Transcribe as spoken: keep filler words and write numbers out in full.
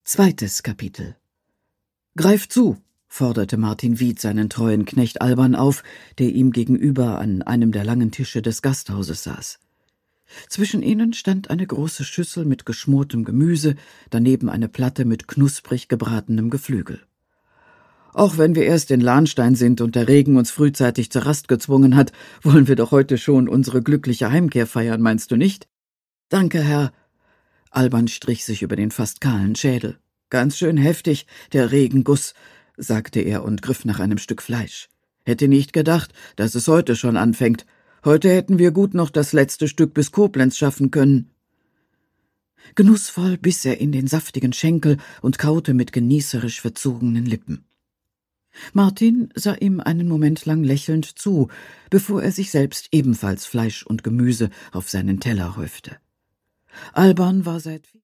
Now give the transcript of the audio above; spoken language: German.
Zweites Kapitel. »Greif zu«, forderte Martin Wied seinen treuen Knecht Alban auf, der ihm gegenüber an einem der langen Tische des Gasthauses saß. Zwischen ihnen stand eine große Schüssel mit geschmortem Gemüse, daneben eine Platte mit knusprig gebratenem Geflügel. »Auch wenn wir erst in Lahnstein sind und der Regen uns frühzeitig zur Rast gezwungen hat, wollen wir doch heute schon unsere glückliche Heimkehr feiern, meinst du nicht?« »Danke, Herr.« Alban strich sich über den fast kahlen Schädel. »Ganz schön heftig, der Regenguss«, sagte er und griff nach einem Stück Fleisch. »Hätte nicht gedacht, dass es heute schon anfängt. Heute hätten wir gut noch das letzte Stück bis Koblenz schaffen können.« Genussvoll biss er in den saftigen Schenkel und kaute mit genießerisch verzogenen Lippen. Martin sah ihm einen Moment lang lächelnd zu, bevor er sich selbst ebenfalls Fleisch und Gemüse auf seinen Teller häufte. Alban war seit